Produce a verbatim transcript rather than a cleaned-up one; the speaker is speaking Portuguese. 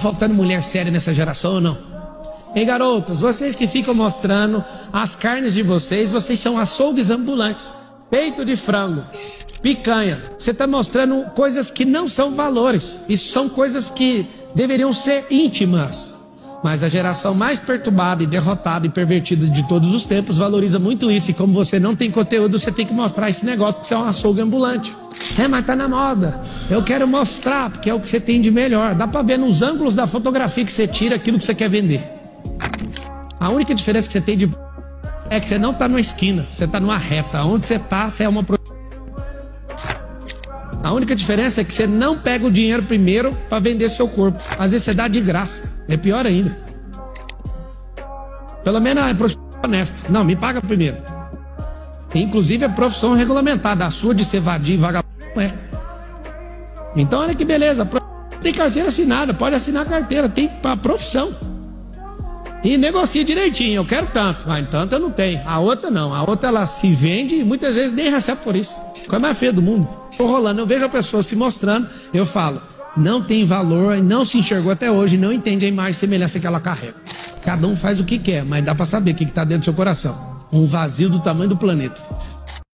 faltando mulher séria nessa geração ou não? Ei, garotas, vocês que ficam mostrando as carnes de vocês, vocês são açougues ambulantes. Peito de frango, picanha. Você está mostrando coisas que não são valores. Isso são coisas que deveriam ser íntimas. Mas a geração mais perturbada e derrotada e pervertida de todos os tempos valoriza muito isso. E como você não tem conteúdo, você tem que mostrar esse negócio porque você é um açougue ambulante. É, mas tá na moda. Eu quero mostrar porque é o que você tem de melhor. Dá pra ver nos ângulos da fotografia que você tira aquilo que você quer vender. A única diferença que você tem de... é que você não tá numa esquina, você tá numa reta. Onde você tá, você é uma... A única diferença é que você não pega o dinheiro primeiro para vender seu corpo. Às vezes você dá de graça. É pior ainda. Pelo menos é prostituição honesta. Não, me paga primeiro. Inclusive é profissão regulamentada. A sua de ser vadio e vagabundo não é. Então olha que beleza. Tem carteira assinada. Pode assinar a carteira. Tem a profissão. E negocia direitinho. Eu quero tanto. Ah, tanto eu não tenho. A outra não. A outra ela se vende e muitas vezes nem recebe por isso. Coisa mais feia do mundo. Tô rolando, eu vejo a pessoa se mostrando, eu falo, não tem valor, não se enxergou até hoje, não entende a imagem e semelhança que ela carrega. Cada um faz o que quer, mas dá pra saber o que, que tá dentro do seu coração. Um vazio do tamanho do planeta.